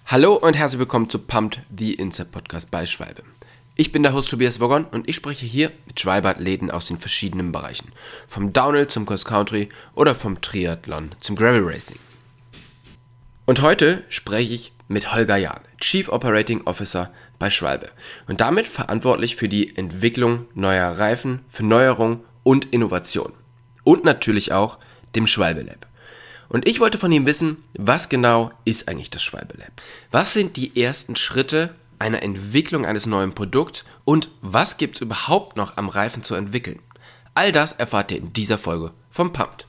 Hallo und herzlich willkommen zu Pumped, the Inside Podcast bei Schwalbe. Ich bin der Host Tobias Woggon und ich spreche hier mit Schwalbe-Athleten aus den verschiedenen Bereichen. Vom Downhill zum Cross Country oder vom Triathlon zum Gravel Racing. Und heute spreche ich mit Holger Jahn, Chief Operating Officer bei Schwalbe und damit verantwortlich für die Entwicklung neuer Reifen, für Neuerung und Innovation. Und natürlich auch dem Schwalbe Lab. Und ich wollte von ihm wissen, was genau ist eigentlich das Schwalbe Lab? Was sind die ersten Schritte einer Entwicklung eines neuen Produkts und was gibt es überhaupt noch am Reifen zu entwickeln? All das erfahrt ihr in dieser Folge vom Pumped.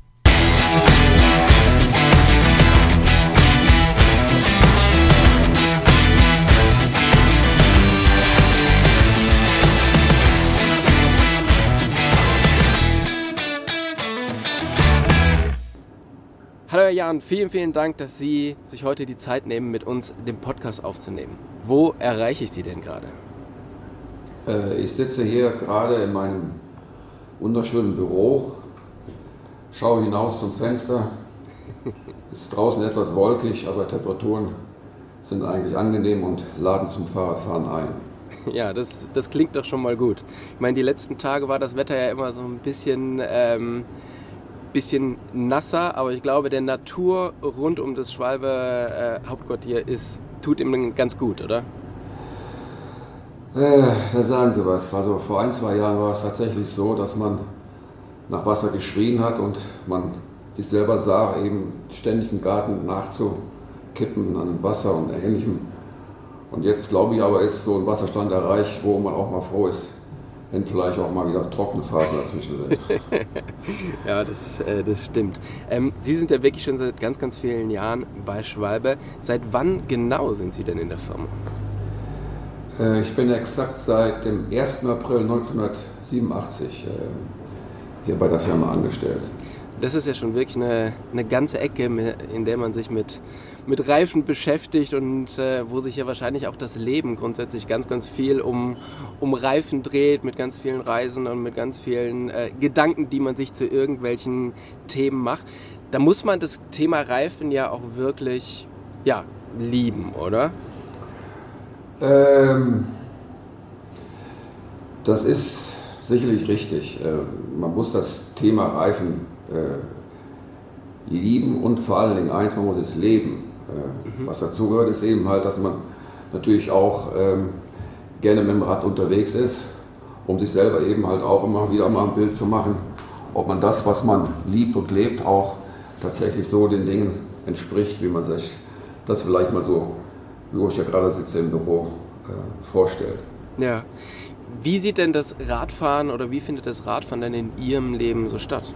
Hallo Herr Jahn, vielen Dank, dass Sie sich heute die Zeit nehmen, mit uns den Podcast aufzunehmen. Wo erreiche ich Sie denn gerade? Ich sitze hier gerade in meinem wunderschönen Büro, schaue hinaus zum Fenster. Es ist draußen etwas wolkig, aber Temperaturen sind eigentlich angenehm und laden zum Fahrradfahren ein. Ja, das klingt doch schon mal gut. Ich meine, die letzten Tage war das Wetter ja immer so ein bisschen nasser, aber ich glaube, der Natur rund um das Schwalbe Hauptquartier tut ihm ganz gut, oder? Da sagen Sie was. Also vor 1-2 Jahren war es tatsächlich so, dass man nach Wasser geschrien hat und man sich selber sah, eben ständig im Garten nachzukippen an Wasser und Ähnlichem. Und jetzt glaube ich aber, ist so ein Wasserstand erreicht, wo man auch mal froh ist, wenn vielleicht auch mal wieder trockene Phasen dazwischen sind. Ja, das stimmt. Sie sind ja wirklich schon seit ganz vielen Jahren bei Schwalbe. Seit wann genau sind Sie denn in der Firma? Ich bin exakt seit dem 1. April 1987 hier bei der Firma angestellt. Das ist ja schon wirklich eine ganze Ecke, in der man sich mit Reifen beschäftigt und wo sich ja wahrscheinlich auch das Leben grundsätzlich ganz viel um Reifen dreht, mit ganz vielen Reisen und mit ganz vielen Gedanken, die man sich zu irgendwelchen Themen macht. Da muss man das Thema Reifen ja auch wirklich lieben, oder? Das ist sicherlich richtig. Man muss das Thema Reifen lieben und vor allen Dingen eins, man muss es leben. Was dazu gehört, ist eben halt, dass man natürlich auch gerne mit dem Rad unterwegs ist, um sich selber eben halt auch immer wieder mal ein Bild zu machen, ob man das, was man liebt und lebt, auch tatsächlich so den Dingen entspricht, wie man sich das vielleicht mal so, wo ich ja gerade sitze im Büro, vorstellt. Ja. Wie sieht denn das Radfahren oder wie findet das Radfahren denn in Ihrem Leben so statt?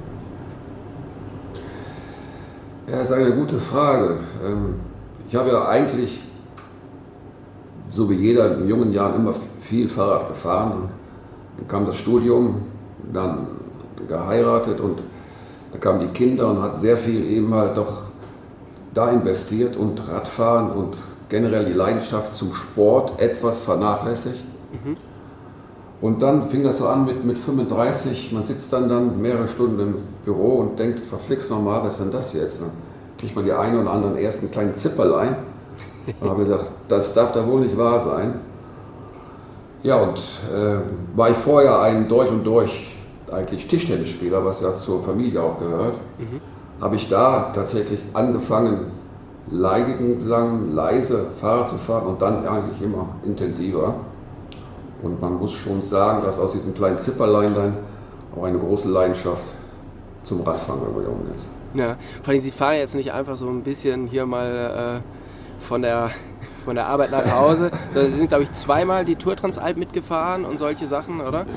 Ja, das ist eine gute Frage. Ich habe ja eigentlich, so wie jeder in jungen Jahren, immer viel Fahrrad gefahren. Dann kam das Studium, dann geheiratet und dann kamen die Kinder und hat sehr viel eben halt doch da investiert und Radfahren und generell die Leidenschaft zum Sport etwas vernachlässigt. Und dann fing das so an mit 35, man sitzt dann mehrere Stunden im Büro und denkt, verflixt nochmal, was ist denn das jetzt? Dann kriegt man die einen oder anderen ersten kleinen Zipperlein. Und habe gesagt, das darf da wohl nicht wahr sein. Ja, und war ich vorher ein durch und durch eigentlich Tischtennisspieler, was ja zur Familie auch gehört, habe ich da tatsächlich angefangen, leise Fahrrad zu fahren und dann eigentlich immer intensiver. Und man muss schon sagen, dass aus diesen kleinen Zipperlein dann auch eine große Leidenschaft zum Radfahren geworden ist. Ja, vor allem Sie fahren jetzt nicht einfach so ein bisschen hier mal von der Arbeit nach Hause, sondern Sie sind, glaube ich, zweimal die Tour Transalp mitgefahren und solche Sachen, oder?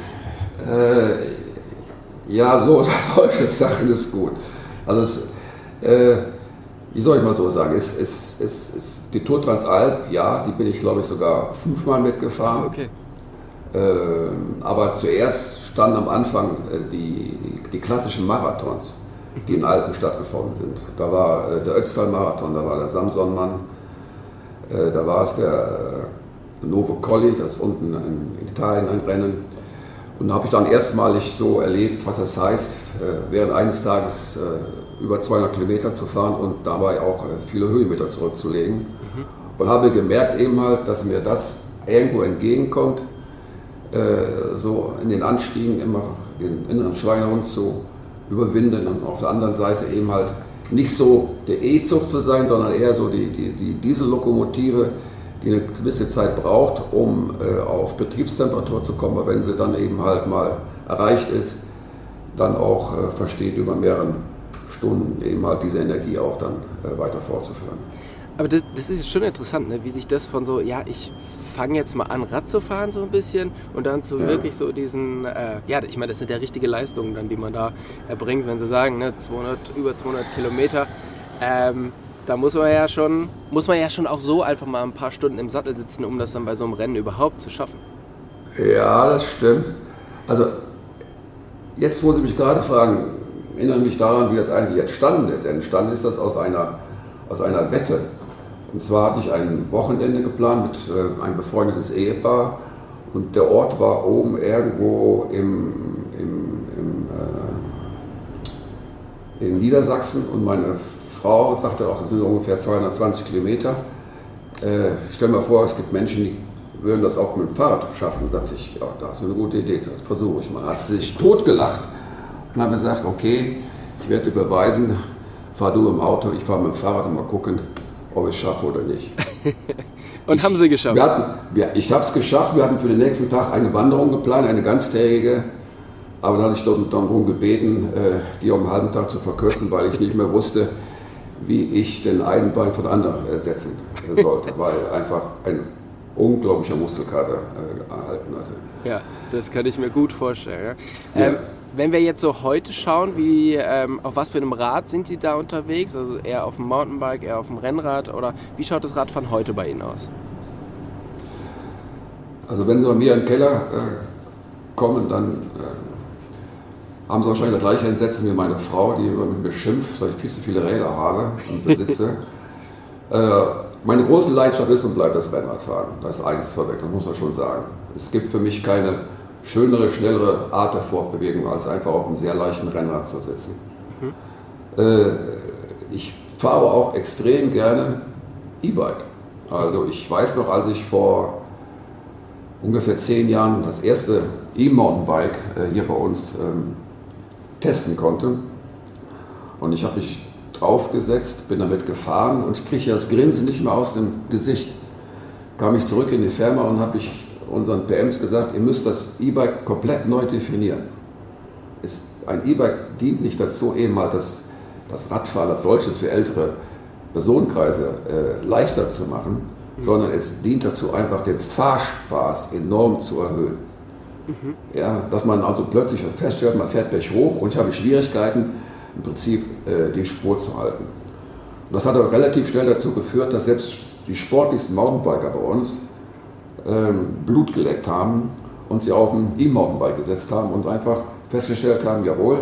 Ja, so oder solche Sachen ist gut. Also wie soll ich mal so sagen, die Tour Transalp, ja, die bin ich, glaube ich, sogar 5-mal mitgefahren. Okay. Aber zuerst standen am Anfang die klassischen Marathons, die in Alpen stattgefunden sind. Da war der Ötztal-Marathon, da war der Samsonmann, da war es der Novo Colli, das ist unten in Italien ein Rennen. Und habe ich dann erstmalig so erlebt, was das heißt, während eines Tages über 200 Kilometer zu fahren und dabei auch viele Höhenmeter zurückzulegen. Und habe gemerkt eben halt, dass mir das irgendwo entgegenkommt, so in den Anstiegen immer den inneren Schweinehund zu überwinden und auf der anderen Seite eben halt nicht so der E-Zug zu sein, sondern eher so die Diesellokomotive, die eine gewisse Zeit braucht, um auf Betriebstemperatur zu kommen, aber wenn sie dann eben halt mal erreicht ist, dann auch versteht, über mehrere Stunden eben halt diese Energie auch dann weiter fortzuführen. Aber das ist schon interessant, ne? Wie sich das von so, ja, ich fange jetzt mal an, Rad zu fahren so ein bisschen und dann zu wirklich so diesen, ich meine, das sind ja richtige Leistungen dann, die man da erbringt, wenn Sie sagen, ne, über 200 Kilometer, da muss man ja schon auch so einfach mal ein paar Stunden im Sattel sitzen, um das dann bei so einem Rennen überhaupt zu schaffen. Ja, das stimmt. Also jetzt, wo Sie mich gerade fragen, erinnere mich daran, wie das eigentlich entstanden ist. Entstanden ist das aus einer Wette. Und zwar hatte ich ein Wochenende geplant mit einem befreundetes Ehepaar und der Ort war oben irgendwo in Niedersachsen und meine Frau sagte auch, das sind ungefähr 220 Kilometer. Stell mir vor, es gibt Menschen, die würden das auch mit dem Fahrrad schaffen. Sagte ich, ja, das ist eine gute Idee, das versuche ich mal. Hat sie sich totgelacht und habe gesagt, okay, ich werde dir beweisen, fahr du im Auto, ich fahre mit dem Fahrrad und mal gucken, ob ich es schaffe oder nicht. Und haben Sie geschafft? Ich habe es geschafft. Wir hatten für den nächsten Tag eine Wanderung geplant, eine ganztägige. Aber da hatte ich dann darum gebeten, die um einen halben Tag zu verkürzen, weil ich nicht mehr wusste, wie ich den einen Bein von anderen ersetzen sollte, weil einfach ein unglaublicher Muskelkater erhalten hatte. Ja, das kann ich mir gut vorstellen. Ja. Wenn wir jetzt so heute schauen, auf was für einem Rad sind Sie da unterwegs? Also eher auf dem Mountainbike, eher auf dem Rennrad oder wie schaut das Radfahren heute bei Ihnen aus? Also wenn Sie bei mir in den Keller kommen, dann haben Sie wahrscheinlich das gleiche Entsetzen wie meine Frau, die immer mit mir schimpft, weil ich viel zu viele Räder habe und besitze. Meine große Leidenschaft ist und bleibt das Rennradfahren. Das ist eines vorweg, das muss man schon sagen. Es gibt für mich keine schönere, schnellere Art der Fortbewegung, als einfach auf einem sehr leichten Rennrad zu sitzen. Ich fahre auch extrem gerne E-Bike. Also ich weiß noch, als ich vor ungefähr 10 Jahren das erste E-Mountainbike hier bei uns testen konnte und ich habe mich draufgesetzt, bin damit gefahren und ich kriege das Grinsen nicht mehr aus dem Gesicht. Kam ich zurück in die Firma und habe ich unseren PMs gesagt, ihr müsst das E-Bike komplett neu definieren. Ein E-Bike dient nicht dazu, eben mal das Radfahren als solches für ältere Personenkreise leichter zu machen, sondern es dient dazu, einfach den Fahrspaß enorm zu erhöhen. Ja, dass man also plötzlich feststellt, man fährt berg hoch und ich habe Schwierigkeiten, im Prinzip die Spur zu halten. Und das hat aber relativ schnell dazu geführt, dass selbst die sportlichsten Mountainbiker bei uns Blut geleckt haben und sie auf ein E-Mountainbike gesetzt haben und einfach festgestellt haben, jawohl,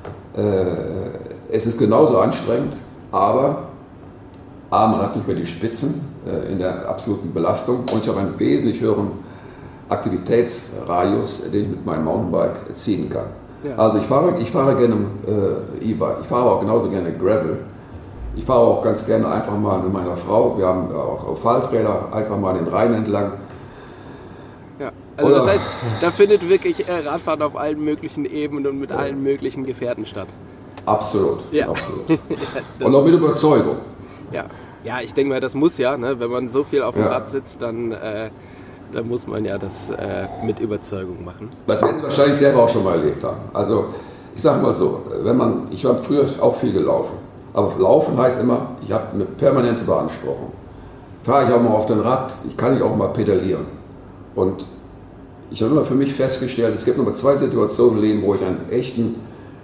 es ist genauso anstrengend, aber man hat nicht mehr die Spitzen in der absoluten Belastung und ich habe einen wesentlich höheren Aktivitätsradius, den ich mit meinem Mountainbike ziehen kann. Ja. Also ich fahre gerne E-Bike, ich fahre auch genauso gerne Gravel. Ich fahre auch ganz gerne einfach mal mit meiner Frau, wir haben auch Falträder, einfach mal den Rhein entlang. Ja, also das heißt, da findet wirklich Radfahren auf allen möglichen Ebenen und mit allen möglichen Gefährten statt. Absolut, ja. Absolut. Und auch mit Überzeugung. Ja, ich denke mal, das muss ja, ne? Wenn man so viel auf dem Rad sitzt, dann muss man ja das mit Überzeugung machen. Das werden Sie wahrscheinlich selber auch schon mal erlebt haben. Also ich sage mal so, ich habe früher auch viel gelaufen, aber Laufen heißt immer, ich habe eine permanente Beanspruchung. Fahre ich auch mal auf dem Rad, kann ich auch mal pedalieren. Und ich habe immer für mich festgestellt, es gibt nur 2 Situationen im Leben, wo ich einen echten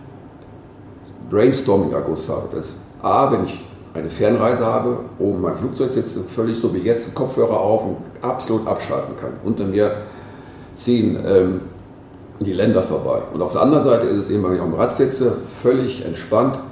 Brainstorming-Akkus habe. Das ist A, wenn ich eine Fernreise habe, oben mein Flugzeug sitze, völlig so wie jetzt, einen Kopfhörer auf und absolut abschalten kann. Unter mir ziehen die Länder vorbei. Und auf der anderen Seite ist es eben, wenn ich auf dem Rad sitze, völlig entspannt,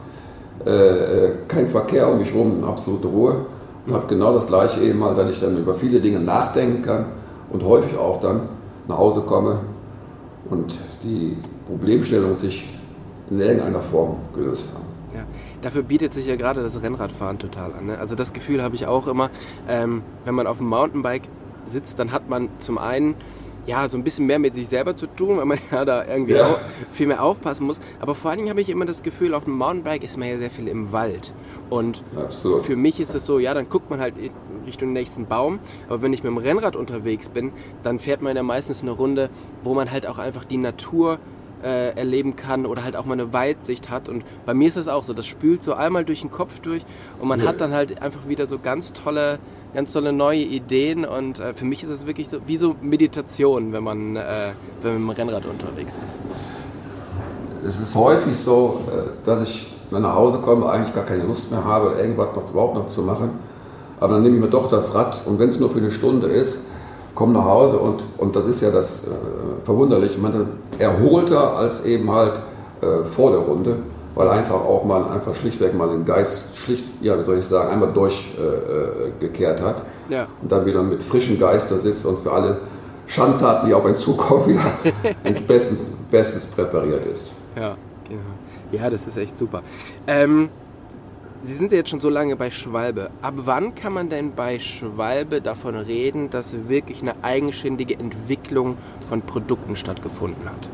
kein Verkehr um mich herum, absolute Ruhe. Und habe genau das Gleiche eben mal, dass ich dann über viele Dinge nachdenken kann und häufig auch dann nach Hause komme und die Problemstellung sich in irgendeiner Form gelöst haben. Ja, dafür bietet sich ja gerade das Rennradfahren total an. Ne? Also das Gefühl habe ich auch immer, wenn man auf dem Mountainbike sitzt, dann hat man zum einen ja so ein bisschen mehr mit sich selber zu tun, weil man ja da irgendwie auch viel mehr aufpassen muss. Aber vor allen Dingen habe ich immer das Gefühl, auf dem Mountainbike ist man ja sehr viel im Wald. Und Absolut. Für mich ist es so, ja, dann guckt man halt Richtung nächsten Baum. Aber wenn ich mit dem Rennrad unterwegs bin, dann fährt man ja meistens eine Runde, wo man halt auch einfach die Natur erleben kann oder halt auch mal eine Weitsicht hat. Und bei mir ist das auch so, das spült so einmal durch den Kopf durch und man hat dann halt einfach wieder so ganz tolle neue Ideen und für mich ist es wirklich so wie so Meditation, wenn man mit dem Rennrad unterwegs ist. Es ist häufig so, dass ich, wenn ich nach Hause komme, eigentlich gar keine Lust mehr habe, irgendwas überhaupt noch zu machen. Aber dann nehme ich mir doch das Rad und wenn es nur für eine Stunde ist, komme nach Hause und das ist ja das Verwunderliche, man ist erholter als eben halt vor der Runde, weil einfach schlichtweg mal den Geist einmal durchgekehrt hat und dann wieder mit frischem Geist da sitzt und für alle Schandtaten, die auf einen zukommen, wieder bestens präpariert ist. Ja, genau. Ja, das ist echt super. Sie sind ja jetzt schon so lange bei Schwalbe. Ab wann kann man denn bei Schwalbe davon reden, dass wirklich eine eigenständige Entwicklung von Produkten stattgefunden hat?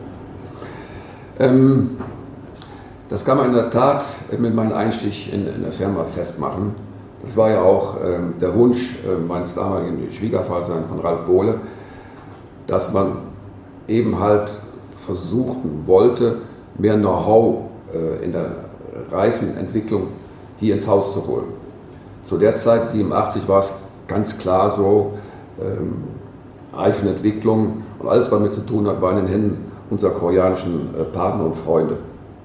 Das kann man in der Tat mit meinem Einstieg in der Firma festmachen. Das war ja auch der Wunsch meines damaligen Schwiegervaters, von Ralf Bohle, dass man eben halt versuchen wollte, mehr Know-how in der Reifenentwicklung hier ins Haus zu holen. Zu der Zeit, 1987, war es ganz klar so, Reifenentwicklung und alles, was damit zu tun hat, war in den Händen unserer koreanischen Partner und Freunde.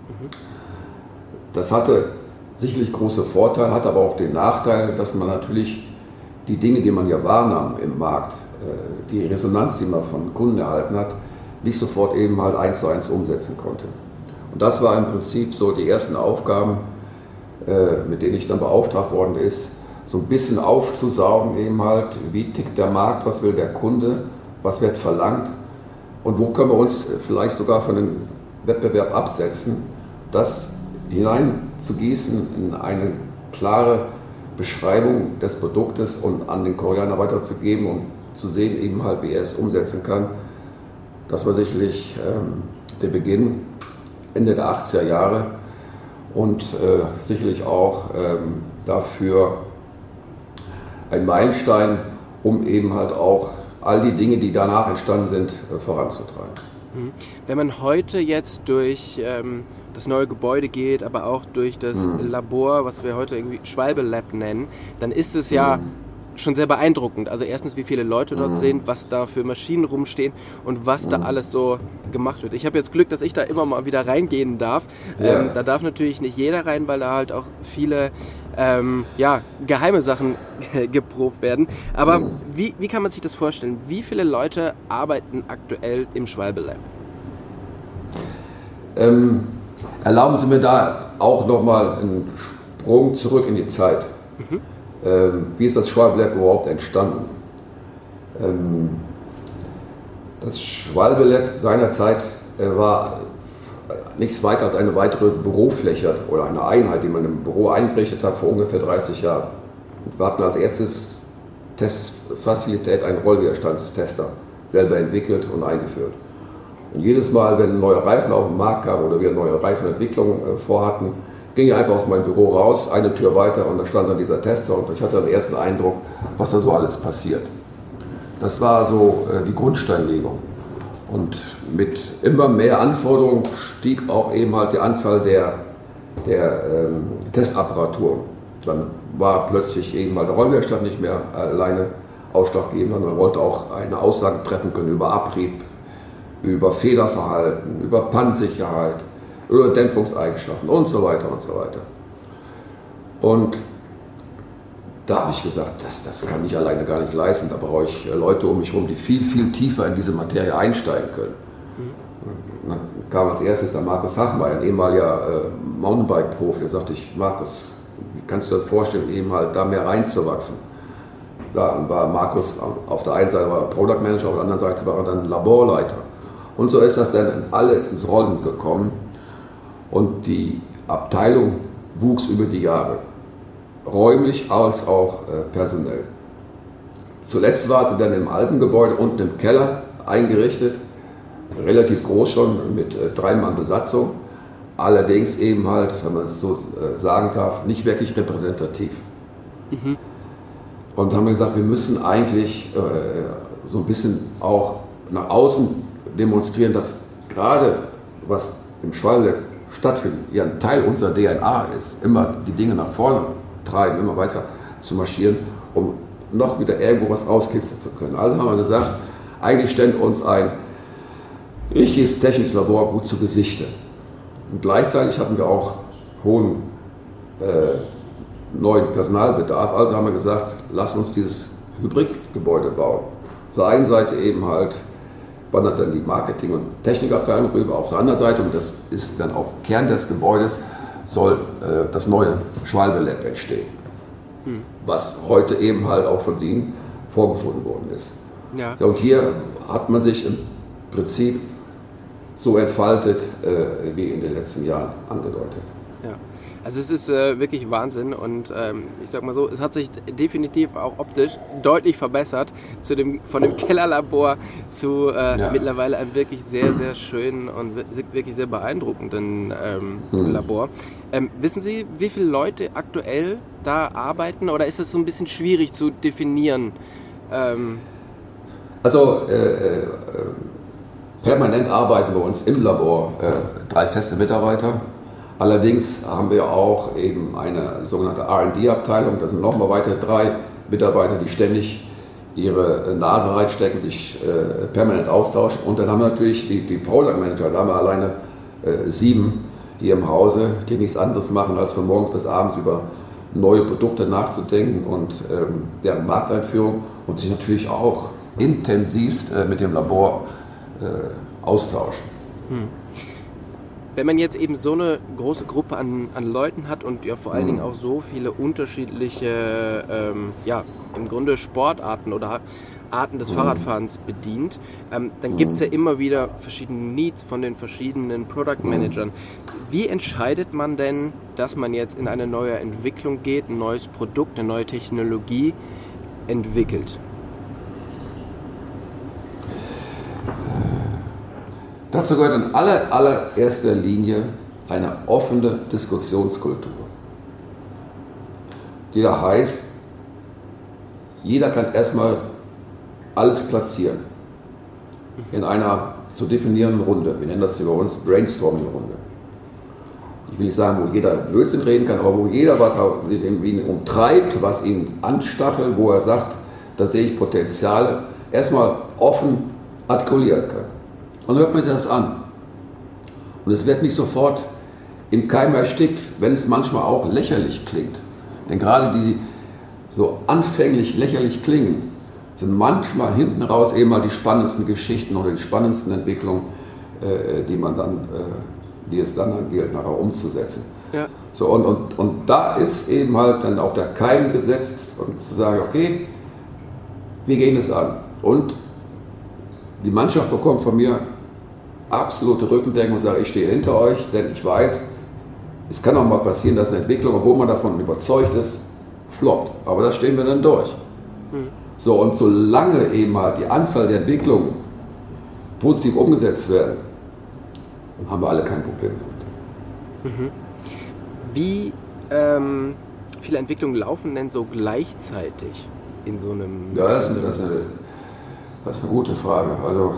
Das hatte sicherlich große Vorteile, hatte aber auch den Nachteil, dass man natürlich die Dinge, die man ja wahrnahm im Markt, die Resonanz, die man von Kunden erhalten hat, nicht sofort eben halt 1:1 umsetzen konnte. Und das war im Prinzip so die ersten Aufgaben, mit denen ich dann beauftragt worden ist, so ein bisschen aufzusaugen eben halt, wie tickt der Markt, was will der Kunde, was wird verlangt und wo können wir uns vielleicht sogar von dem Wettbewerb absetzen, das hineinzugießen in eine klare Beschreibung des Produktes und an den Koreaner weiterzugeben und zu sehen eben halt, wie er es umsetzen kann. Das war sicherlich der Beginn, Ende der 80er Jahre. Und sicherlich auch dafür ein Meilenstein, um eben halt auch all die Dinge, die danach entstanden sind, voranzutreiben. Wenn man heute jetzt durch das neue Gebäude geht, aber auch durch das Labor, was wir heute irgendwie Schwalbe Lab nennen, dann ist es ja schon sehr beeindruckend. Also erstens, wie viele Leute dort sind, was da für Maschinen rumstehen und was da alles so gemacht wird. Ich habe jetzt Glück, dass ich da immer mal wieder reingehen darf. Da darf natürlich nicht jeder rein, weil da halt auch viele geheime Sachen geprobt werden. Aber wie kann man sich das vorstellen? Wie viele Leute arbeiten aktuell im Schwalbe Lab? Erlauben Sie mir da auch nochmal einen Sprung zurück in die Zeit. Wie ist das Schwalbe Lab überhaupt entstanden? Das Schwalbe Lab seinerzeit war nichts weiter als eine weitere Bürofläche oder eine Einheit, die man im Büro eingerichtet hat vor ungefähr 30 Jahren. Und wir hatten als erstes Testfazilität einen Rollwiderstandstester selber entwickelt und eingeführt. Und jedes Mal, wenn neue Reifen auf den Markt kamen oder wir neue Reifenentwicklungen vorhatten, ging ich einfach aus meinem Büro raus, eine Tür weiter und da stand dann dieser Tester und ich hatte dann den ersten Eindruck, was da so alles passiert. Das war so die Grundsteinlegung. Und mit immer mehr Anforderungen stieg auch eben halt die Anzahl der Testapparaturen. Dann war plötzlich eben mal der Rollwiderstand nicht mehr alleine ausschlaggebend, sondern man wollte auch eine Aussage treffen können über Abrieb, über Federverhalten, über Pannensicherheit, über Dämpfungseigenschaften und so weiter und so weiter. Und da habe ich gesagt, das kann ich alleine gar nicht leisten. Da brauche ich Leute um mich herum, die viel, viel tiefer in diese Materie einsteigen können. Dann kam als erstes der Markus Hachmeier, ein ehemaliger Mountainbike-Profi. Da sagte ich, Markus, wie kannst du das vorstellen, eben halt da mehr reinzuwachsen? Ja, dann war Markus auf der einen Seite war er Product Manager, auf der anderen Seite war er dann Laborleiter. Und so ist das dann alles ins Rollen gekommen und die Abteilung wuchs über die Jahre, räumlich als auch personell. Zuletzt war sie dann im alten Gebäude unten im Keller eingerichtet, relativ groß schon, mit 3 Mann Besatzung, allerdings eben halt, wenn man es so sagen darf, nicht wirklich repräsentativ. Mhm. Und haben wir gesagt, wir müssen eigentlich so ein bisschen auch nach außen demonstrieren, dass gerade was im Schwalbe stattfindet, ja ein Teil unserer DNA ist, immer die Dinge nach vorne treiben, immer weiter zu marschieren, um noch wieder irgendwo was rauskitzeln zu können. Also haben wir gesagt, eigentlich stellt uns ein richtiges technisches Labor gut zu Gesichte. Und gleichzeitig hatten wir auch hohen neuen Personalbedarf. Also haben wir gesagt, lass uns dieses Hybridgebäude bauen. Auf der einen Seite eben halt wandert dann die Marketing- und Technikabteilung rüber. Auf der anderen Seite, und das ist dann auch Kern des Gebäudes, soll das neue Schwalbe Lab entstehen. Was heute eben halt auch von Ihnen vorgefunden worden ist. Ja. Und hier hat man sich im Prinzip so entfaltet, wie in den letzten Jahren angedeutet. Ja. Also es ist wirklich Wahnsinn und ich sag mal so, es hat sich definitiv auch optisch deutlich verbessert von dem Kellerlabor zu mittlerweile einem wirklich sehr, sehr schönen und wirklich sehr beeindruckenden Labor. Wissen Sie, wie viele Leute aktuell da arbeiten oder ist das so ein bisschen schwierig zu definieren? Permanent arbeiten bei uns im Labor 3 feste Mitarbeiter. Allerdings haben wir auch eben eine sogenannte R&D-Abteilung. Das sind nochmal weitere 3 Mitarbeiter, die ständig ihre Nase reinstecken, sich permanent austauschen. Und dann haben wir natürlich die Product Manager, da haben wir alleine 7 hier im Hause, die nichts anderes machen, als von morgens bis abends über neue Produkte nachzudenken und deren Markteinführung und sich natürlich auch intensivst mit dem Labor austauschen. Wenn man jetzt eben so eine große Gruppe an Leuten hat und ja vor allen Dingen auch so viele unterschiedliche, im Grunde Sportarten oder Arten des Fahrradfahrens bedient, dann gibt es ja immer wieder verschiedene Needs von den verschiedenen Product Managern. Wie entscheidet man denn, dass man jetzt in eine neue Entwicklung geht, ein neues Produkt, eine neue Technologie entwickelt? Dazu gehört in allererster Linie eine offene Diskussionskultur, die da heißt, jeder kann erstmal alles platzieren in einer zu definierenden Runde. Wir nennen das hier bei uns Brainstorming-Runde. Ich will nicht sagen, wo jeder Blödsinn reden kann, aber wo jeder was ihn umtreibt, was ihn anstachelt, wo er sagt, da sehe ich Potenziale, erstmal offen artikulieren kann. Und dann hört man sich das an. Und es wird nicht sofort im Keim erstickt, wenn es manchmal auch lächerlich klingt. Denn gerade die so anfänglich lächerlich klingen, sind manchmal hinten raus eben mal die spannendsten Geschichten oder die spannendsten Entwicklungen, die es dann gilt, nachher umzusetzen. Ja. So, und da ist eben halt dann auch der Keim gesetzt, und zu sagen, okay, wir gehen es an. Und die Mannschaft bekommt von mir absolute Rückendeckung und sagt, ich stehe hinter euch, denn ich weiß, es kann auch mal passieren, dass eine Entwicklung, obwohl man davon überzeugt ist, floppt. Aber da stehen wir dann durch. So, und solange eben halt die Anzahl der Entwicklungen positiv umgesetzt werden, haben wir alle kein Problem damit. Wie viele Entwicklungen laufen denn so gleichzeitig in so einem... Ja, das ist eine gute Frage. Also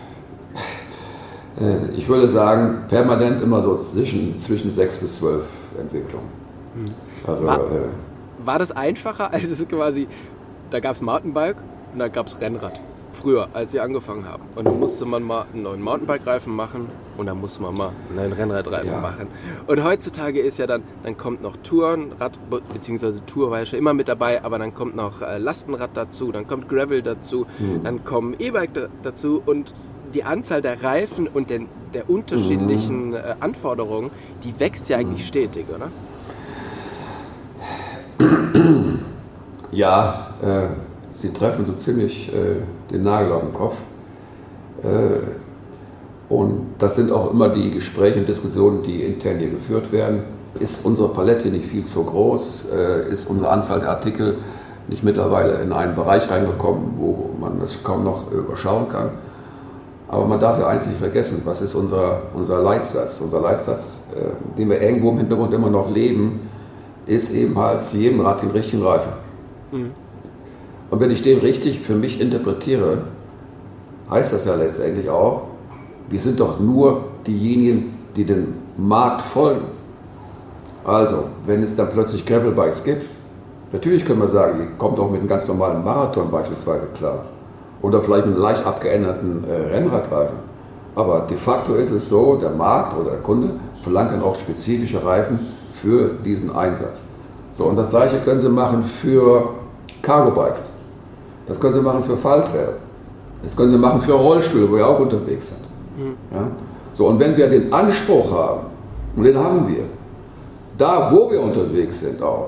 ich würde sagen, permanent immer so zwischen 6 bis 12 Entwicklungen. Also, war das einfacher, als es quasi, da gab es Mountainbike und da gab es Rennrad, früher, als sie angefangen haben. Und dann musste man mal einen neuen Mountainbike-Reifen machen und dann musste man mal einen neuen Rennradreifen machen. Und heutzutage ist ja dann kommt noch Tourenrad, beziehungsweise Tour war ja schon immer mit dabei, aber dann kommt noch Lastenrad dazu, dann kommt Gravel dazu, dann kommen E-Bike dazu und die Anzahl der Reifen und der unterschiedlichen Anforderungen, die wächst ja eigentlich stetig, oder? Ja, Sie treffen so ziemlich den Nagel auf den Kopf. Und das sind auch immer die Gespräche und Diskussionen, die intern hier geführt werden. Ist unsere Palette nicht viel zu groß? Ist unsere Anzahl der Artikel nicht mittlerweile in einen Bereich reingekommen, wo man das kaum noch überschauen kann? Aber man darf ja eins nicht vergessen, was ist unser Leitsatz? Unser Leitsatz, den wir irgendwo im Hintergrund immer noch leben, ist eben halt zu jedem Rad den richtigen Reifen. Mhm. Und wenn ich den richtig für mich interpretiere, heißt das ja letztendlich auch, wir sind doch nur diejenigen, die dem Markt folgen. Also, wenn es dann plötzlich Gravelbikes gibt, natürlich können wir sagen, ihr kommt auch mit einem ganz normalen Marathon beispielsweise klar. Oder vielleicht mit einem leicht abgeänderten Rennradreifen. Aber de facto ist es so, der Markt oder der Kunde verlangt dann auch spezifische Reifen für diesen Einsatz. So, und das Gleiche können Sie machen für Cargo-Bikes. Das können Sie machen für Falträder. Das können Sie machen für Rollstühle, wo wir auch unterwegs sind. Ja? So, und wenn wir den Anspruch haben, und den haben wir, da wo wir unterwegs sind auch,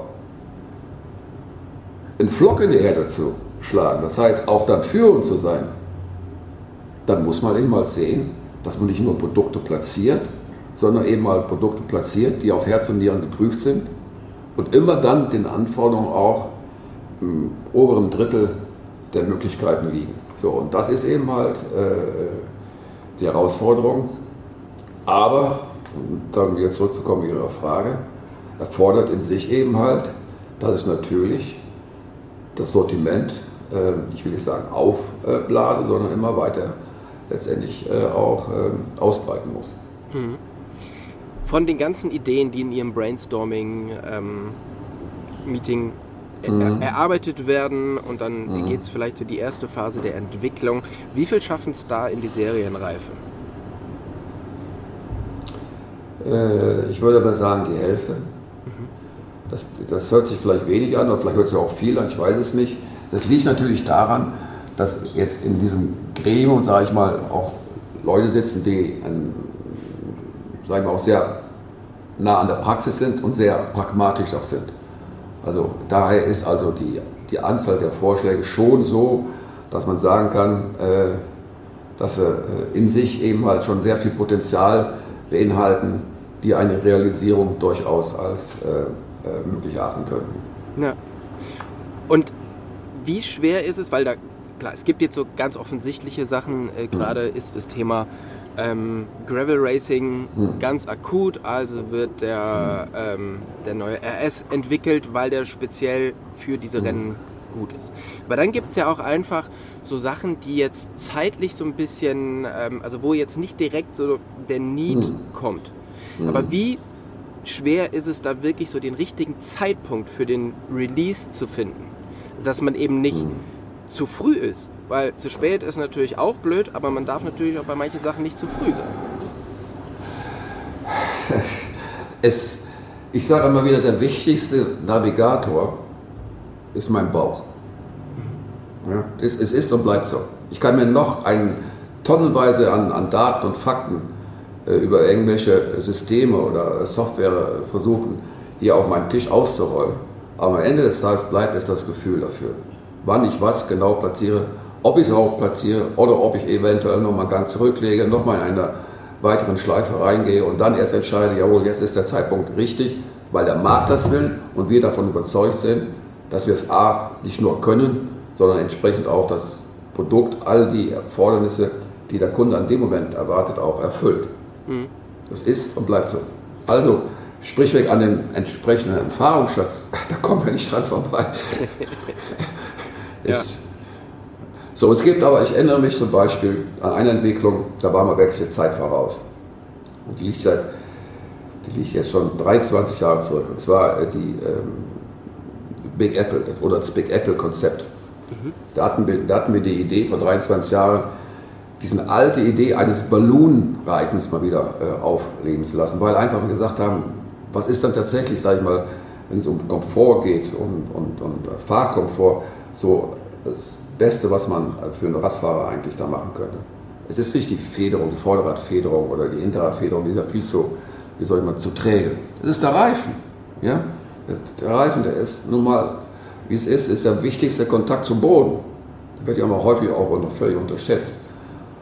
einen Flock in die Erde zu schlagen, das heißt auch dann führend zu sein, dann muss man eben mal sehen, dass man nicht nur Produkte platziert, sondern eben mal Produkte platziert, die auf Herz und Nieren geprüft sind und immer dann den Anforderungen auch im oberen Drittel der Möglichkeiten liegen. So, und das ist eben halt die Herausforderung. Aber, dann wieder zurückzukommen zu Ihrer Frage, erfordert in sich eben halt, dass ich natürlich das Sortiment, ich will nicht sagen aufblase, sondern immer weiter letztendlich auch ausbreiten muss. Von den ganzen Ideen, die in Ihrem Brainstorming-Meeting erarbeitet werden und dann geht es vielleicht so die erste Phase der Entwicklung, wie viel schaffen es da in die Serienreife? Ich würde aber sagen, die Hälfte. Das hört sich vielleicht wenig an, oder vielleicht hört es ja auch viel an, ich weiß es nicht. Das liegt natürlich daran, dass jetzt in diesem Gremium, sage ich mal, auch Leute sitzen, die sagen wir auch sehr nah an der Praxis sind und sehr pragmatisch auch sind. Also daher ist also die Anzahl der Vorschläge schon so, dass man sagen kann, dass sie in sich eben halt schon sehr viel Potenzial beinhalten, die eine Realisierung durchaus als möglich erachten können. Ja. Und wie schwer ist es, weil da, klar, es gibt jetzt so ganz offensichtliche Sachen, gerade ist das Thema Gravel Racing ganz akut, also wird der neue RS entwickelt, weil der speziell für diese Rennen gut ist. Aber dann gibt es ja auch einfach so Sachen, die jetzt zeitlich so ein bisschen, also wo jetzt nicht direkt so der Need kommt. Aber wie schwer ist es da wirklich so den richtigen Zeitpunkt für den Release zu finden, dass man eben nicht zu früh ist? Weil zu spät ist natürlich auch blöd, aber man darf natürlich auch bei manchen Sachen nicht zu früh sein. Ich sage immer wieder, der wichtigste Navigator ist mein Bauch. Ja, es ist und bleibt so. Ich kann mir noch tonnenweise an Daten und Fakten über irgendwelche Systeme oder Software versuchen, hier auf meinem Tisch auszurollen. Aber am Ende des Tages bleibt es das Gefühl dafür, wann ich was genau platziere, ob ich es auch platziere oder ob ich eventuell nochmal einen Gang zurücklege, nochmal in einer weiteren Schleife reingehe und dann erst entscheide, jawohl, jetzt ist der Zeitpunkt richtig, weil der Markt das will und wir davon überzeugt sind, dass wir es A, nicht nur können, sondern entsprechend auch das Produkt, all die Erfordernisse, die der Kunde an dem Moment erwartet, auch erfüllt. Das ist und bleibt so. Also, sprichweg an den entsprechenden Erfahrungsschatz, da kommen wir nicht dran vorbei. So, es gibt aber, ich erinnere mich zum Beispiel an eine Entwicklung, da waren wir wirklich eine Zeit voraus. Und die liegt jetzt schon 23 Jahre zurück. Und zwar die Big Apple oder das Big Apple Konzept. Da hatten wir die Idee vor 23 Jahren, diese alte Idee eines Balloon-Reifens mal wieder aufleben zu lassen, weil einfach wir gesagt haben, was ist dann tatsächlich, sage ich mal, wenn es um Komfort geht und Fahrkomfort, so das Beste, was man für einen Radfahrer eigentlich da machen könnte. Es ist nicht die Federung, die Vorderradfederung oder die Hinterradfederung, die ist ja viel zu, wie soll ich mal, zu träge. Es ist der Reifen. Ja? Der Reifen, der ist nun mal, wie es ist der wichtigste Kontakt zum Boden. Der wird ja immer häufig auch völlig unterschätzt.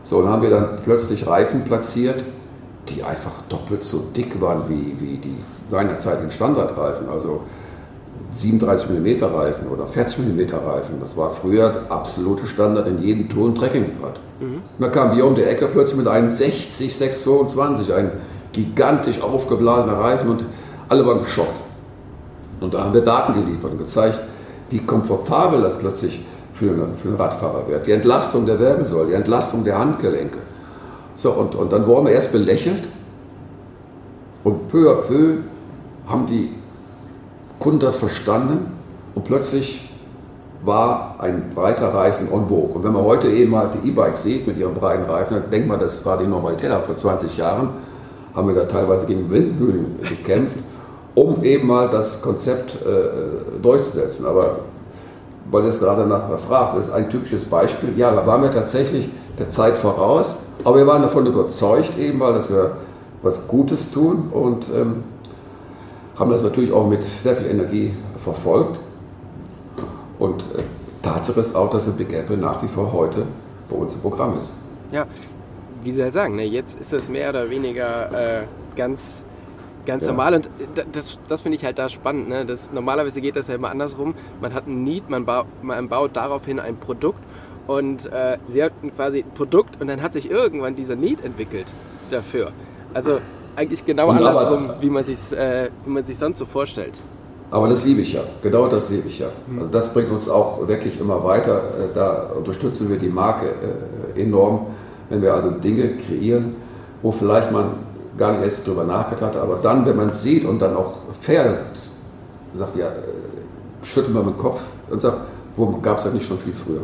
So, dann haben wir dann plötzlich Reifen platziert, die einfach doppelt so dick waren wie die seinerzeitigen Standardreifen. Also 37 mm Reifen oder 40 mm Reifen. Das war früher absolute Standard in jedem Tour- und Trekkingrad. Und dann kam wir um die Ecke plötzlich mit einem 60 622, ein gigantisch aufgeblasener Reifen und alle waren geschockt. Und da haben wir Daten geliefert und gezeigt, wie komfortabel das plötzlich für einen Radfahrer wird. Die Entlastung der Wirbelsäule, die Entlastung der Handgelenke. So, und dann wurden wir erst belächelt und peu à peu haben die Kunden das verstanden und plötzlich war ein breiter Reifen en vogue. Und wenn man heute eben mal die E-Bikes sieht mit ihren breiten Reifen, dann denkt man, das war die Normalität. Aber vor 20 Jahren haben wir da teilweise gegen Windmühlen gekämpft, um eben mal das Konzept durchzusetzen. Aber weil ihr es gerade nachher fragt, das ist ein typisches Beispiel. Ja, da waren wir tatsächlich der Zeit voraus, aber wir waren davon überzeugt eben mal, dass wir was Gutes tun und haben das natürlich auch mit sehr viel Energie verfolgt. Und Tatsache ist auch, dass der Big Apple nach wie vor heute bei uns im Programm ist. Ja, wie Sie ja sagen, ne, jetzt ist das mehr oder weniger ganz normal und das finde ich halt da spannend. Ne? Normalerweise geht das ja immer andersrum. Man hat ein Need, man baut daraufhin ein Produkt und Sie hatten quasi ein Produkt und dann hat sich irgendwann dieser Need entwickelt dafür. Also eigentlich genau andersrum, wie man sich sonst so vorstellt. Aber das liebe ich ja, genau das liebe ich ja. Also das bringt uns auch wirklich immer weiter. Da unterstützen wir die Marke enorm, wenn wir also Dinge kreieren, wo vielleicht man gar nicht erst drüber nachgedacht hat, aber dann, wenn man es sieht und dann auch fährt, sagt ja, schüttelt man mit dem Kopf und sagt, warum gab es das nicht schon viel früher?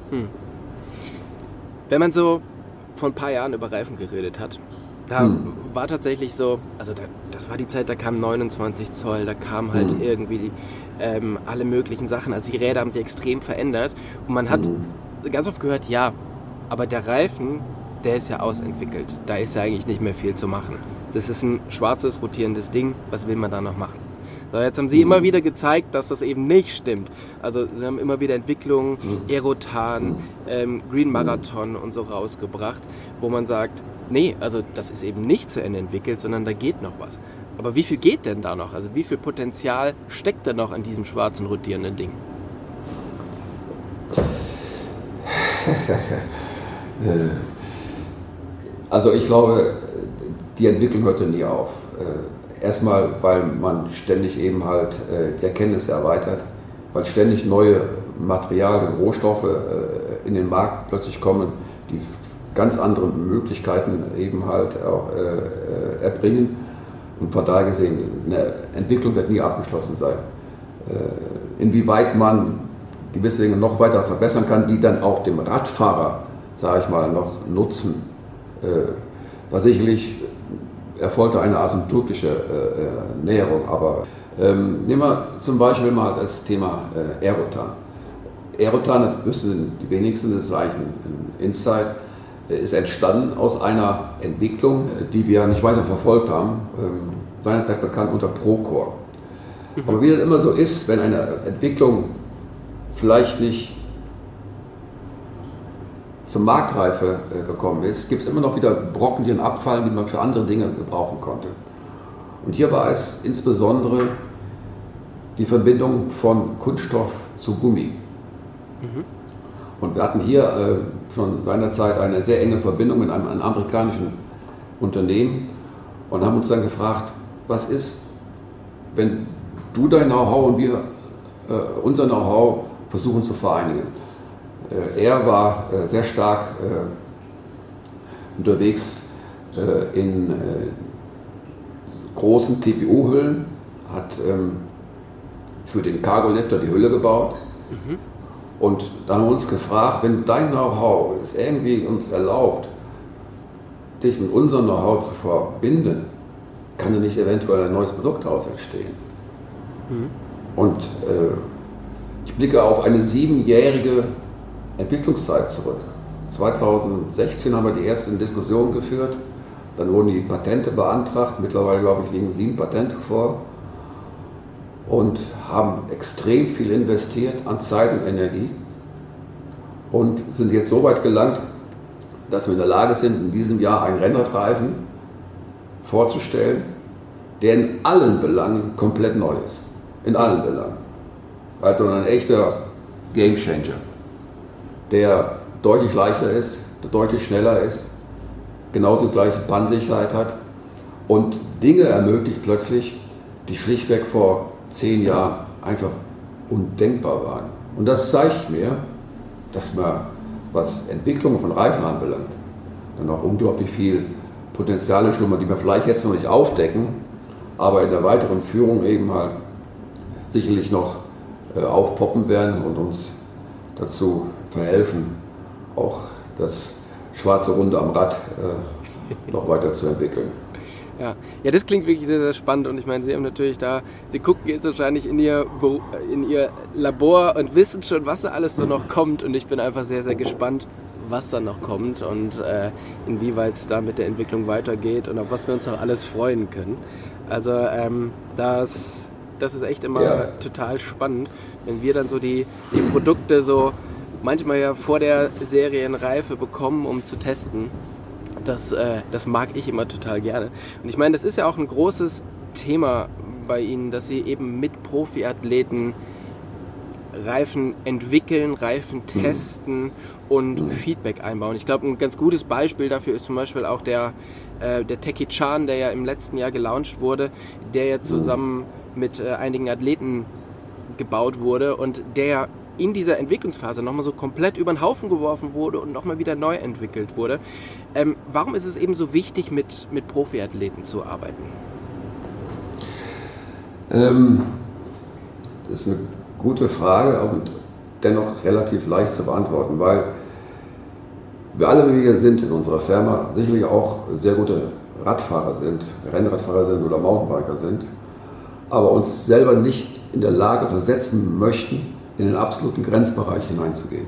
Wenn man so vor ein paar Jahren über Reifen geredet hat, da war tatsächlich so, also das war die Zeit, da kam 29 Zoll, da kamen halt irgendwie alle möglichen Sachen, also die Räder haben sich extrem verändert und man hat ganz oft gehört, ja, aber der Reifen, der ist ja ausentwickelt, da ist ja eigentlich nicht mehr viel zu machen. Das ist ein schwarzes, rotierendes Ding, was will man da noch machen? So, jetzt haben Sie immer wieder gezeigt, dass das eben nicht stimmt. Also Sie haben immer wieder Entwicklungen, Aerotan, Green Marathon und so rausgebracht, wo man sagt, nee, also das ist eben nicht zu Ende entwickelt, sondern da geht noch was. Aber wie viel geht denn da noch? Also wie viel Potenzial steckt denn noch an diesem schwarzen, rotierenden Ding? Also ich glaube, die Entwicklung hört nie auf. Erstmal, weil man ständig eben halt die Erkenntnisse erweitert, weil ständig neue Materialien, Rohstoffe in den Markt plötzlich kommen, die ganz andere Möglichkeiten eben halt auch erbringen. Und von daher gesehen, eine Entwicklung wird nie abgeschlossen sein. Inwieweit man gewisse Dinge noch weiter verbessern kann, die dann auch dem Radfahrer, sage ich mal, noch nutzen, war sicherlich erfolgte eine asymptotische Näherung. Aber nehmen wir zum Beispiel mal das Thema Aerotan. Aerotan, das wissen die wenigsten, das ist eigentlich ein Insight, ist entstanden aus einer Entwicklung, die wir nicht weiter verfolgt haben, seinerzeit bekannt unter Procore. Aber wie das immer so ist, wenn eine Entwicklung vielleicht nicht zur Marktreife gekommen ist, gibt es immer noch wieder Brocken, die dann abfallen, die man für andere Dinge gebrauchen konnte. Und hier war es insbesondere die Verbindung von Kunststoff zu Gummi. Und wir hatten hier schon seinerzeit eine sehr enge Verbindung mit einem amerikanischen Unternehmen und haben uns dann gefragt, was ist, wenn du dein Know-how und wir unser Know-how versuchen zu vereinigen. Er war sehr stark unterwegs in großen TPU-Hüllen, hat für den Cargo-Lifter die Hülle gebaut. Und dann haben wir uns gefragt, wenn dein Know-how es irgendwie uns erlaubt, dich mit unserem Know-how zu verbinden, kann da nicht eventuell ein neues Produkt daraus entstehen. Und ich blicke auf eine 7-jährige Entwicklungszeit zurück. 2016 haben wir die ersten Diskussionen geführt, dann wurden die Patente beantragt, mittlerweile glaube ich liegen 7 Patente vor und haben extrem viel investiert an Zeit und Energie und sind jetzt so weit gelangt, dass wir in der Lage sind, in diesem Jahr einen Rennradreifen vorzustellen, der in allen Belangen komplett neu ist. In allen Belangen. Also ein echter Gamechanger, der deutlich leichter ist, der deutlich schneller ist, genauso gleiche Bandsicherheit hat und Dinge ermöglicht plötzlich, die schlichtweg vor 10 Jahren einfach undenkbar waren. Und das zeigt mir, dass man, was Entwicklung von Reifen anbelangt, dann auch unglaublich viel Potenziale schlummern, die wir vielleicht jetzt noch nicht aufdecken, aber in der weiteren Führung eben halt sicherlich noch aufpoppen werden und uns dazu verhelfen, auch das schwarze Runde am Rad noch weiter zu entwickeln. Ja, das klingt wirklich sehr, sehr spannend und ich meine, Sie haben natürlich Sie gucken jetzt wahrscheinlich in Ihr Labor und wissen schon, was da alles so noch kommt und ich bin einfach sehr, sehr gespannt, was da noch kommt und inwieweit es da mit der Entwicklung weitergeht und auf was wir uns noch alles freuen können. Also das ist echt immer total spannend, wenn wir dann so die Produkte so manchmal ja vor der Serienreife bekommen, um zu testen. Das mag ich immer total gerne. Und ich meine, das ist ja auch ein großes Thema bei Ihnen, dass Sie eben mit Profiathleten Reifen entwickeln, Reifen testen und Feedback einbauen. Ich glaube, ein ganz gutes Beispiel dafür ist zum Beispiel auch der Techie Chan, der ja im letzten Jahr gelauncht wurde, der ja zusammen mit einigen Athleten gebaut wurde und der in dieser Entwicklungsphase nochmal so komplett über den Haufen geworfen wurde und nochmal wieder neu entwickelt wurde. Warum ist es eben so wichtig, mit Profiathleten zu arbeiten? Das ist eine gute Frage und dennoch relativ leicht zu beantworten, weil wir alle, wie wir sind in unserer Firma, sicherlich auch sehr gute Radfahrer sind, Rennradfahrer sind oder Mountainbiker sind, aber uns selber nicht in der Lage versetzen möchten, in den absoluten Grenzbereich hineinzugehen.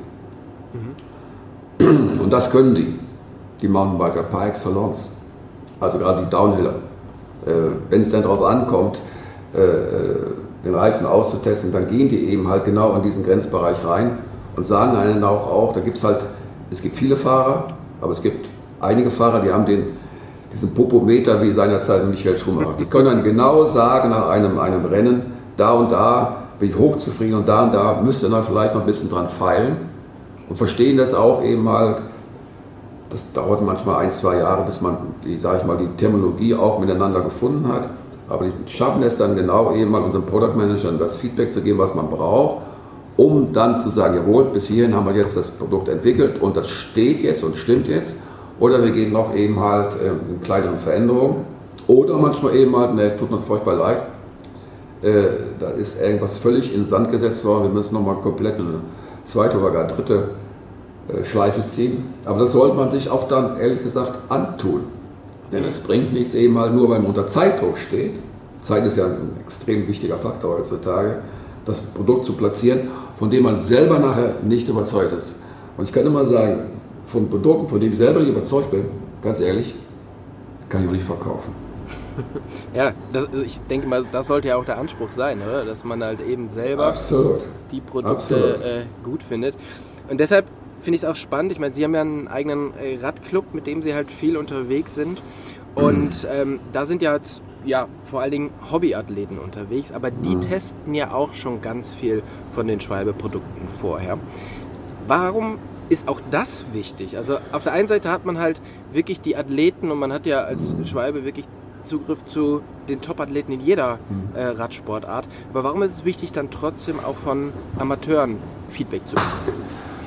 Und das können die Mountainbiker par excellence, also gerade die Downhiller. Wenn es dann darauf ankommt, den Reifen auszutesten, dann gehen die eben halt genau in diesen Grenzbereich rein und sagen einen auch, es gibt viele Fahrer, aber es gibt einige Fahrer, die haben diesen Popometer wie seinerzeit Michael Schumacher. Die können dann genau sagen nach einem Rennen, da und da bin ich hochzufrieden und da müsste man vielleicht noch ein bisschen dran feilen und verstehen das auch eben halt. Das dauert manchmal 1-2 Jahre, bis man die Terminologie auch miteinander gefunden hat. Aber die schaffen es dann genau eben mal unseren Product Managern das Feedback zu geben, was man braucht, um dann zu sagen, jawohl, bis hierhin haben wir jetzt das Produkt entwickelt und das steht jetzt und stimmt jetzt. Oder wir gehen noch eben halt in kleineren Veränderungen. Oder manchmal eben halt, tut uns furchtbar leid, da ist irgendwas völlig in den Sand gesetzt worden, wir müssen nochmal komplett eine zweite oder gar dritte Schleife ziehen. Aber das sollte man sich auch dann, ehrlich gesagt, antun. Denn es bringt nichts eben halt nur, weil man unter Zeitdruck steht. Zeit ist ja ein extrem wichtiger Faktor heutzutage, das Produkt zu platzieren, von dem man selber nachher nicht überzeugt ist. Und ich kann immer sagen, von Produkten, von denen ich selber nicht überzeugt bin, ganz ehrlich, kann ich auch nicht verkaufen. Ja, ich denke mal, das sollte ja auch der Anspruch sein, oder? Dass man halt eben selber die Produkte gut findet. Und deshalb finde ich es auch spannend. Ich meine, Sie haben ja einen eigenen Radclub, mit dem Sie halt viel unterwegs sind. Und da sind ja jetzt vor allen Dingen Hobbyathleten unterwegs, aber die testen ja auch schon ganz viel von den Schwalbe-Produkten vorher. Warum ist auch das wichtig? Also auf der einen Seite hat man halt wirklich die Athleten und man hat ja als Schwalbe wirklich Zugriff zu den Top-Athleten in jeder Radsportart. Aber warum ist es wichtig, dann trotzdem auch von Amateuren Feedback zu bekommen?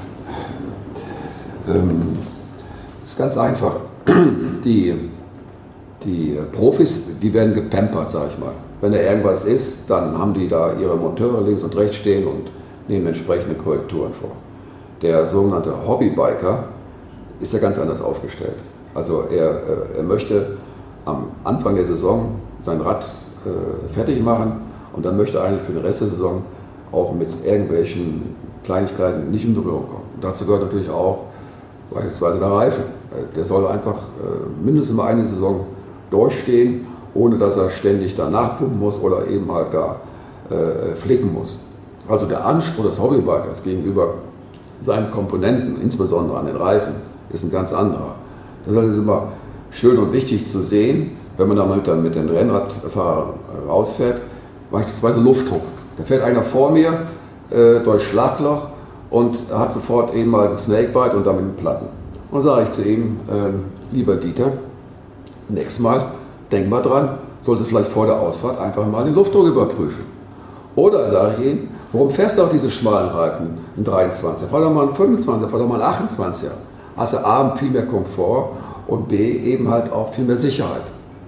Ist ganz einfach. Die Profis, die werden gepampert, sag ich mal. Wenn da irgendwas ist, dann haben die da ihre Monteure links und rechts stehen und nehmen entsprechende Korrekturen vor. Der sogenannte Hobbybiker ist ja ganz anders aufgestellt. Also er möchte am Anfang der Saison sein Rad fertig machen und dann möchte er eigentlich für den Rest der Saison auch mit irgendwelchen Kleinigkeiten nicht in Berührung kommen. Und dazu gehört natürlich auch beispielsweise der Reifen. Der soll einfach mindestens mal eine Saison durchstehen, ohne dass er ständig danach pumpen muss oder eben halt gar flicken muss. Also der Anspruch des Hobbybikers gegenüber seinen Komponenten, insbesondere an den Reifen, ist ein ganz anderer. Das ist immer schön und wichtig zu sehen, wenn man dann mit den Rennradfahrern rausfährt, beispielsweise Luftdruck. Da fährt einer vor mir durch Schlagloch und hat sofort eben mal einen Snakebite und damit einen Platten. Und sage ich zu ihm, lieber Dieter, nächstes Mal denk mal dran, sollte vielleicht vor der Ausfahrt einfach mal den Luftdruck überprüfen. Oder sage ich ihm, warum fährst du auf diese schmalen Reifen, einen 23er, fahr doch mal einen 25er, fahr doch mal einen 28er. Hast du A, viel mehr Komfort und B, eben halt auch viel mehr Sicherheit.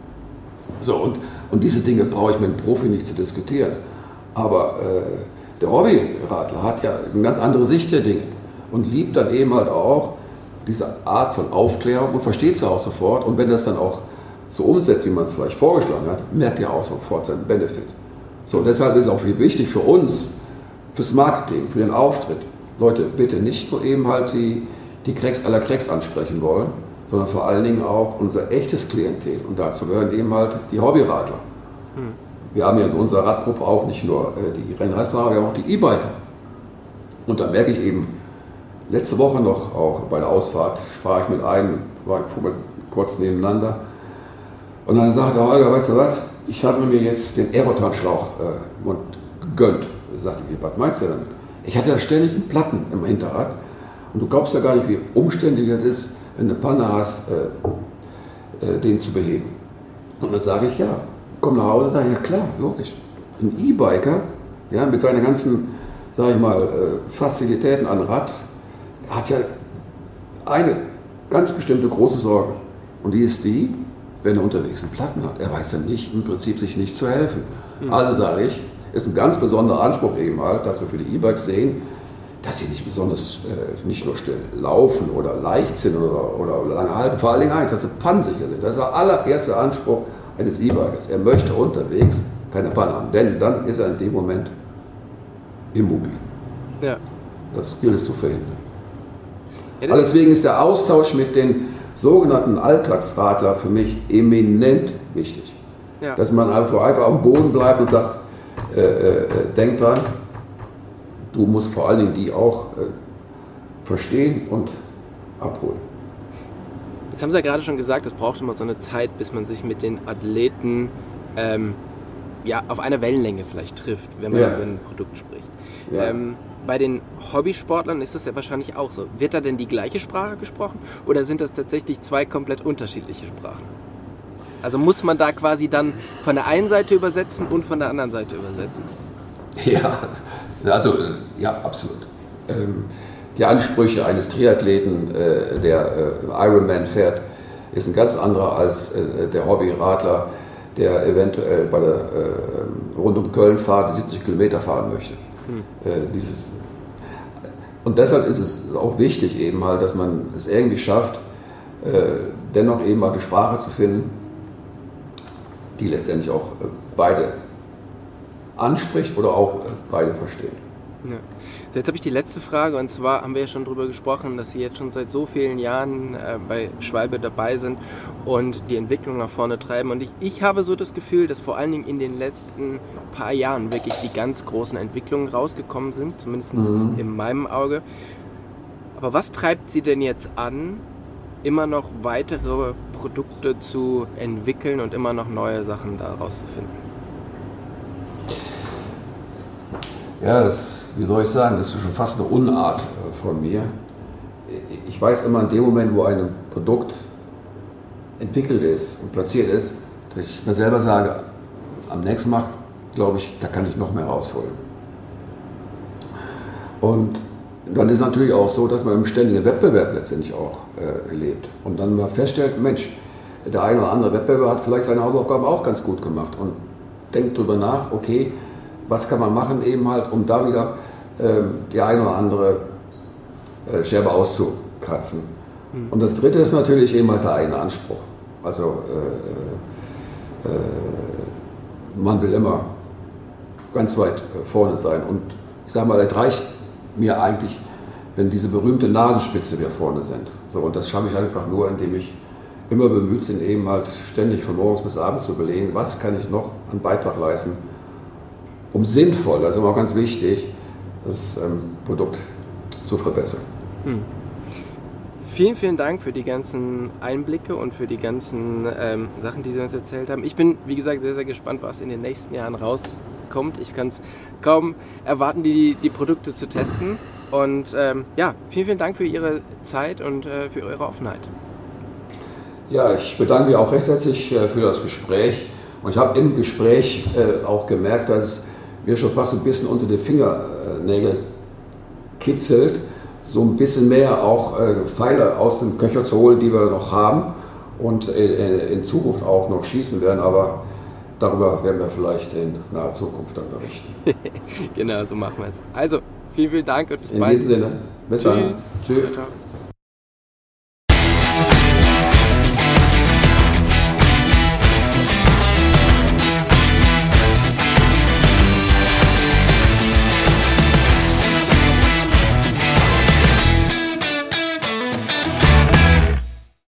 So, und diese Dinge brauche ich mit einem Profi nicht zu diskutieren. Aber der Hobbyradler hat ja eine ganz andere Sicht der Dinge und liebt dann eben halt auch diese Art von Aufklärung und versteht es ja auch sofort. Und wenn das dann auch so umsetzt, wie man es vielleicht vorgeschlagen hat, merkt er auch sofort seinen Benefit. So, deshalb ist es auch wichtig für uns, fürs Marketing, für den Auftritt, Leute, bitte nicht nur eben halt die Cracks aller Cracks ansprechen wollen, sondern vor allen Dingen auch unser echtes Klientel. Und dazu gehören eben halt die Hobbyradler. Wir haben ja in unserer Radgruppe auch nicht nur die Rennradfahrer, wir haben auch die E-Biker. Und da merke ich eben, letzte Woche noch auch bei der Ausfahrt sprach ich mit einem, war kurz nebeneinander. Und dann sagte er, Holger, weißt du was, ich habe mir jetzt den Aerotan-Schlauch gegönnt. Da sagte ich, was meinst du damit? Ich hatte ja ständig einen Platten im Hinterrad. Und du glaubst ja gar nicht, wie umständlich es ist, wenn du eine Panne hast, den zu beheben. Und dann sage ich, ja. Komm nach Hause und sage, ja klar, logisch. Ein E-Biker, ja, mit seinen ganzen, sage ich mal, Fazilitäten an Rad, hat ja eine ganz bestimmte große Sorge. Und die ist die, wenn er unterwegs einen Platten hat. Er weiß dann nicht, im Prinzip sich nicht zu helfen. Also sage ich, ist ein ganz besonderer Anspruch eben halt, dass wir für die E-Bikes sehen, dass sie nicht besonders, nicht nur schnell laufen oder leicht sind oder lange halten, vor allen Dingen eins, dass sie pannensicher sind. Das ist der allererste Anspruch eines E-Bikers. Er möchte unterwegs keine Panne haben, denn dann ist er in dem Moment immobil. Ja. Das gilt es zu verhindern. Ja, also deswegen ist der Austausch mit den sogenannten Alltagsradler für mich eminent wichtig. Ja. Dass man einfach am Boden bleibt und sagt, denk dran, du musst vor allen Dingen die auch verstehen und abholen. Jetzt haben Sie ja gerade schon gesagt, es braucht immer so eine Zeit, bis man sich mit den Athleten auf einer Wellenlänge vielleicht trifft, wenn man über ein Produkt spricht. Ja. Bei den Hobbysportlern ist das ja wahrscheinlich auch so. Wird da denn die gleiche Sprache gesprochen oder sind das tatsächlich zwei komplett unterschiedliche Sprachen? Also muss man da quasi dann von der einen Seite übersetzen und von der anderen Seite übersetzen? Ja, also ja, absolut. Die Ansprüche eines Triathleten, der Ironman fährt, ist ein ganz anderer als der Hobbyradler, der eventuell bei der rund um Köln Fahrt die 70 Kilometer fahren möchte. Und deshalb ist es auch wichtig eben halt, dass man es irgendwie schafft, dennoch eben mal eine Sprache zu finden, die letztendlich auch beide anspricht oder auch beide verstehen. Ja. So, jetzt habe ich die letzte Frage, und zwar haben wir ja schon darüber gesprochen, dass Sie jetzt schon seit so vielen Jahren bei Schwalbe dabei sind und die Entwicklung nach vorne treiben. Und ich habe so das Gefühl, dass vor allen Dingen in den letzten paar Jahren wirklich die ganz großen Entwicklungen rausgekommen sind, zumindest in meinem Auge. Aber was treibt Sie denn jetzt an, immer noch weitere Produkte zu entwickeln und immer noch neue Sachen daraus zu finden? Ja, wie soll ich sagen, das ist schon fast eine Unart von mir. Ich weiß immer in dem Moment, wo ein Produkt entwickelt ist und platziert ist, dass ich mir selber sage, am nächsten Mal, glaube ich, da kann ich noch mehr rausholen. Und dann ist es natürlich auch so, dass man im ständigen Wettbewerb letztendlich auch lebt. Und dann mal feststellt, Mensch, der eine oder andere Wettbewerber hat vielleicht seine Hausaufgaben auch ganz gut gemacht und denkt darüber nach, okay, was kann man machen eben halt, um da wieder die eine oder andere Scherbe auszukratzen. Und das dritte ist natürlich eben halt der eigene Anspruch. Also man will immer ganz weit vorne sein. Und ich sage mal, es reicht mir eigentlich, wenn diese berühmte Nasenspitze wir vorne sind. So, und das schaffe ich einfach nur, indem ich immer bemüht bin, eben halt ständig von morgens bis abends zu überlegen, was kann ich noch an Beitrag leisten, um sinnvoll, das ist immer auch ganz wichtig, das Produkt zu verbessern. Vielen, vielen Dank für die ganzen Einblicke und für die ganzen Sachen, die Sie uns erzählt haben. Ich bin, wie gesagt, sehr, sehr gespannt, was in den nächsten Jahren rauskommt. Ich kann es kaum erwarten, die Produkte zu testen. Und vielen, vielen Dank für Ihre Zeit und für Ihre Offenheit. Ja, ich bedanke mich auch recht herzlich für das Gespräch. Und ich habe im Gespräch auch gemerkt, dass es mir schon fast ein bisschen unter die Fingernägel kitzelt, so ein bisschen mehr auch Pfeile aus dem Köcher zu holen, die wir noch haben und in Zukunft auch noch schießen werden. Aber darüber werden wir vielleicht in naher Zukunft dann berichten. Genau, so machen wir es. Also, vielen, vielen Dank und bis bald. In diesem Sinne, bis dann. Tschüss. Tschüss. Ciao, ciao.